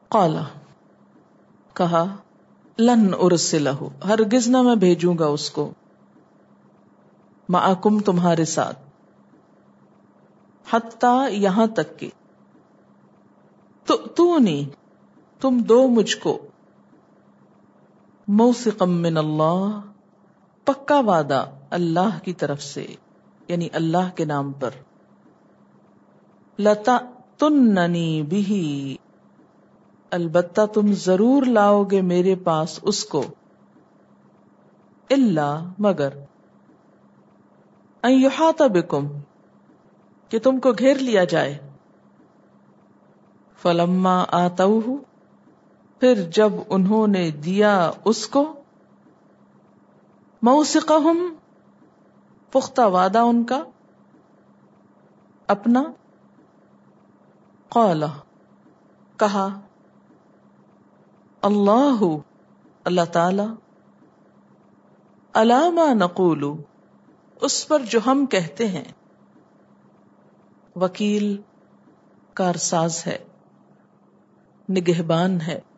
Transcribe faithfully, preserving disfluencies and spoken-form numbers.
قال کہا لن ارسلہ ہرگز نہ میں بھیجوں گا اس کو معکم تمہارے ساتھ حتی یہاں تک کہ تؤتونی تم دو مجھ کو موثقا من اللہ پکا وعدہ اللہ کی طرف سے یعنی اللہ کے نام پر لتأتننی بہ البتہ تم ضرور لاؤ گے میرے پاس اس کو الا مگر ان یحاط بکم کہ تم کو گھیر لیا جائے فلما آتوہ پھر جب انہوں نے دیا اس کو موثقہم پختہ وعدہ ان کا اپنا قال کہا اللہ اللہ تعالی الا ما نقول اس پر جو ہم کہتے ہیں وکیل کارساز ہے نگہبان ہے